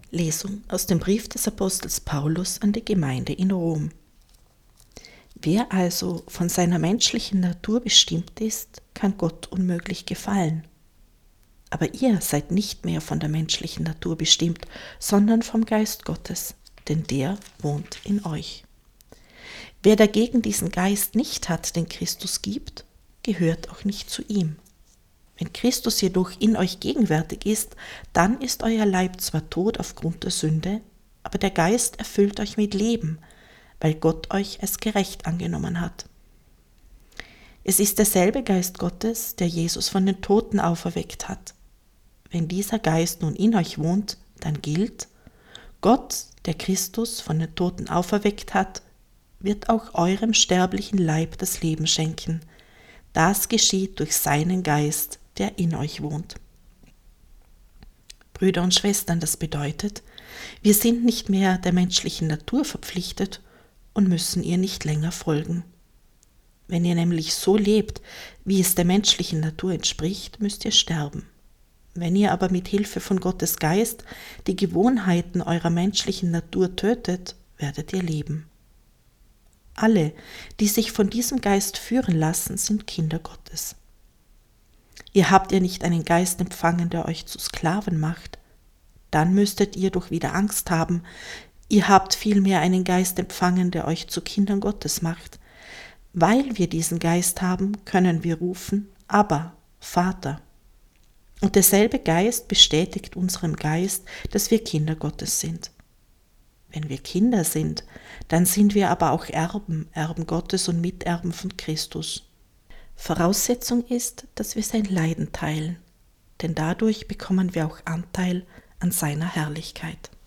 Lesung aus dem Brief des Apostels Paulus an die Gemeinde in Rom. Wer also von seiner menschlichen Natur bestimmt ist, kann Gott unmöglich gefallen. Aber ihr seid nicht mehr von der menschlichen Natur bestimmt, sondern vom Geist Gottes, denn der wohnt in euch. Wer dagegen diesen Geist nicht hat, den Christus gibt, gehört auch nicht zu ihm. Wenn Christus jedoch in euch gegenwärtig ist, dann ist euer Leib zwar tot aufgrund der Sünde, aber der Geist erfüllt euch mit Leben, weil Gott euch als gerecht angenommen hat. Es ist derselbe Geist Gottes, der Jesus von den Toten auferweckt hat. Wenn dieser Geist nun in euch wohnt, dann gilt: Gott, der Christus von den Toten auferweckt hat, wird auch eurem sterblichen Leib das Leben schenken. Das geschieht durch seinen Geist, der in euch wohnt. Brüder und Schwestern, das bedeutet, wir sind nicht mehr der menschlichen Natur verpflichtet und müssen ihr nicht länger folgen. Wenn ihr nämlich so lebt, wie es der menschlichen Natur entspricht, müsst ihr sterben. Wenn ihr aber mit Hilfe von Gottes Geist die Gewohnheiten eurer menschlichen Natur tötet, werdet ihr leben. Alle, die sich von diesem Geist führen lassen, sind Kinder Gottes. Ihr habt ja nicht einen Geist empfangen, der euch zu Sklaven macht. Dann müsstet ihr doch wieder Angst haben. Ihr habt vielmehr einen Geist empfangen, der euch zu Kindern Gottes macht. Weil wir diesen Geist haben, können wir rufen: Abba, Vater. Und derselbe Geist bestätigt unserem Geist, dass wir Kinder Gottes sind. Wenn wir Kinder sind, dann sind wir aber auch Erben Gottes und Miterben von Christus. Voraussetzung ist, dass wir sein Leiden teilen, denn dadurch bekommen wir auch Anteil an seiner Herrlichkeit.